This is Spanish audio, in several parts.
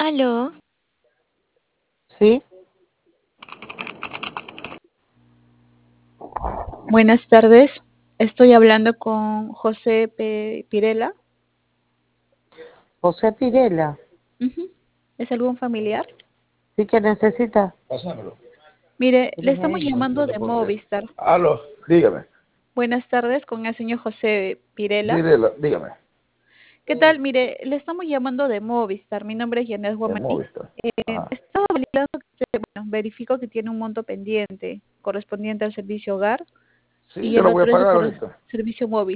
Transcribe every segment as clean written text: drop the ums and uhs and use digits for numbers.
Aló, Sí, buenas tardes. Estoy hablando con José Pirela. José Pirela. Ujú. ¿Es algún familiar? ¿Sí que necesita? Pásamelo. Mire, le Déjeme estamos ahí. llamando Pásamelo de porque... Movistar. Aló, dígame. Buenas tardes con el señor José Pirela. Dígame. ¿Qué tal? Mire, le estamos llamando de Movistar. Mi nombre es Yanet De Guamani. Movistar. Ajá. Estaba validando que bueno, verifico que tiene un monto pendiente correspondiente al servicio hogar Sí, y yo el lo voy a otro es el pagar ahorita. servicio móvil.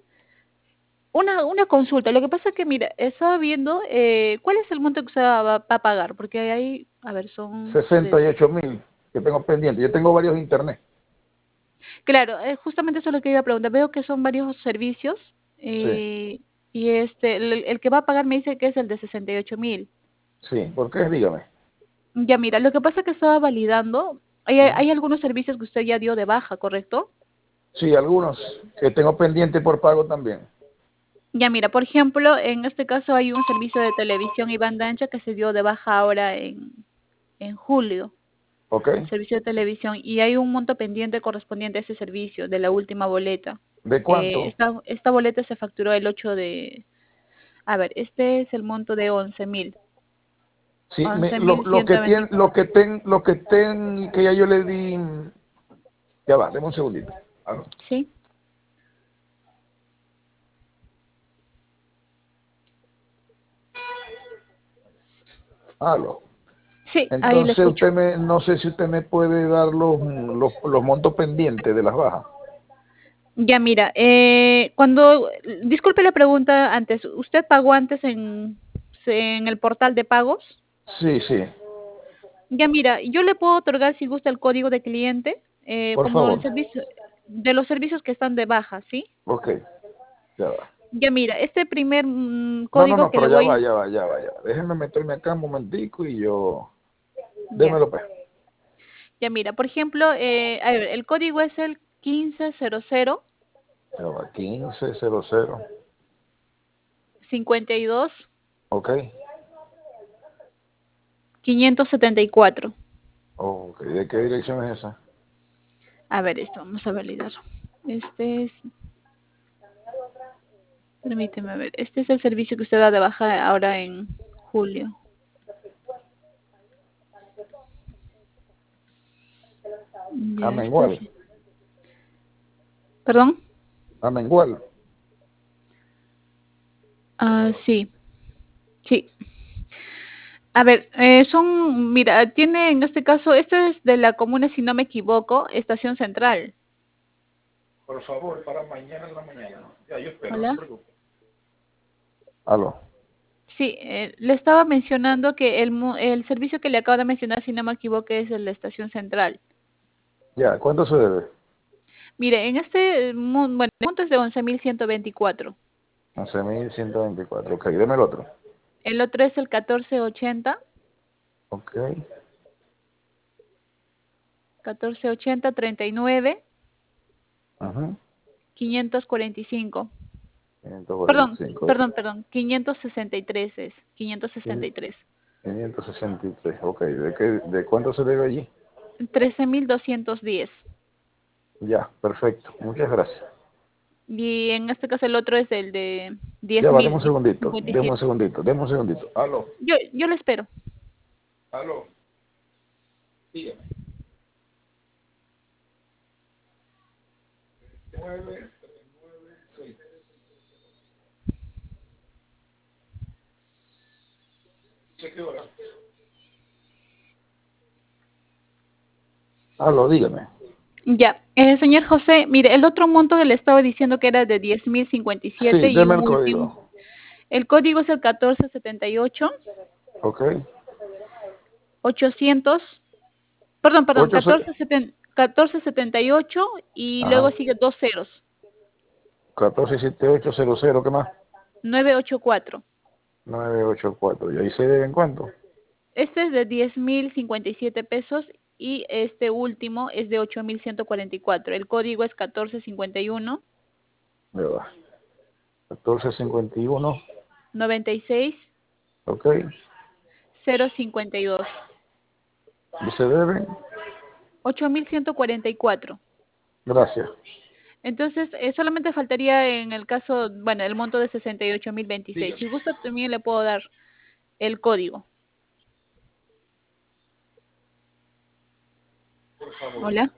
Una consulta. Lo que pasa es que, mira, estaba viendo cuál es el monto que usted va a pagar, porque hay, a ver, son 68.000 que tengo pendiente. Yo tengo varios internet. claro, justamente eso es lo que iba a preguntar. Veo que son varios servicios Sí, eh, y el que va a pagar me dice que es el de 68.000. sí. ¿Por qué? Dígame. Ya, mira, lo que pasa es que estaba validando. Ujú. Hay algunos servicios que usted ya dio de baja, ¿correcto? Sí, algunos que tengo pendiente por pago también. Ya, mira, por ejemplo, en este caso hay un servicio de televisión y banda ancha que se dio de baja ahora en julio. ¿Ok? Servicio de televisión, y hay un monto pendiente correspondiente a ese servicio de la última boleta. ¿De cuánto? Esta boleta se facturó el 8 de... A ver, este es el monto de 11.000. Sí, once mil ciento veinticuatro que ya yo le di. Ya va, deme un segundito. Aló. ¿Sí? Aló. Sí, ahí le Entonces escucho. no sé si usted me puede dar los montos pendientes de las bajas. Ya, mira, disculpe la pregunta antes. ¿Usted pagó antes en el portal de pagos? Sí, sí, Ya, mira, yo le puedo otorgar si gusta el código de cliente, por como favor. el servicio, de los servicios que están de baja, ¿sí? Ok, ya va. Ya, mira, este primer No, código que le pero voy... ya va. Déjenme meterme acá un momentico y yo... Ya. Démelo pues. Ya, mira, por ejemplo, a ver, el código es el 1500 Ya va, 1500. 52 Ok. 574. Ok, ¿de qué dirección es esa? A ver, esto vamos a validar. Este es, permíteme ver, este es el servicio que usted da de baja ahora en julio. A Ya, este mengual. sí. ¿Perdón? A mengual. Ah, sí, sí. A ver, mira, tiene en este caso, este es de la comuna, si no me equivoco, Estación Central. Por favor, para mañana en la mañana. Ya, yo espero, no se Hola. preocupe. Aló. Sí, le estaba mencionando que el servicio que le acabo de mencionar, si no me equivoco, es el de Estación Central. Ya, ¿cuánto se debe? Mire, en este, bueno, el monto es de 11.124. 11.124. Ok, deme el otro. El otro es el 1480, Ok. 1480 39 Ajá. 545. Perdón, 545. perdón, 563 es, 563. 563. Ok, ¿de cuánto se debe allí? 13.210. Ya, perfecto. Muchas gracias. Y en este caso el otro es el de Ya va, deme un 10.057. segundito, deme un segundito. Aló, Yo lo espero. aló, dígame. 936. ¿Qué hora? Aló, dígame. Ya, señor José, mire, el otro monto que le estaba diciendo que era de 10.057 Sí, y deme un el último. código. El código es el 1478 Ok. 800, perdón, 8, 1478 y luego ajá. sigue dos ceros, 147800, ¿qué más? 984. 984. ¿Y ahí se deben cuánto? Este es de 10.057 pesos y este último es de 8.144. El código es 1451 Ya va. 1451. 96 Ok. 052. Y se deben. 8.144. Gracias. Entonces, solamente faltaría en el caso, bueno, el monto de 68.026. Si gusta, también le puedo dar el código. Hola.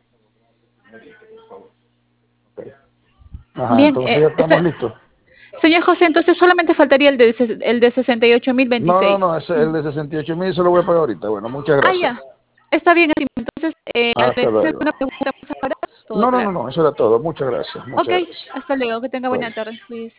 Ajá, Bien, entonces ya estamos listos. señor José, entonces solamente faltaría el de 68.026. No, ese, el de 68.000 se lo voy a pagar ahorita. Bueno, muchas Ah, gracias. ya. Está bien así. Entonces, Hasta ¿le hacer luego. una pregunta más ahora? Todo No, claro. eso era todo. Muchas gracias. Ok, Muchas gracias. hasta luego. Que tenga buena Bueno. tarde. Cuídese.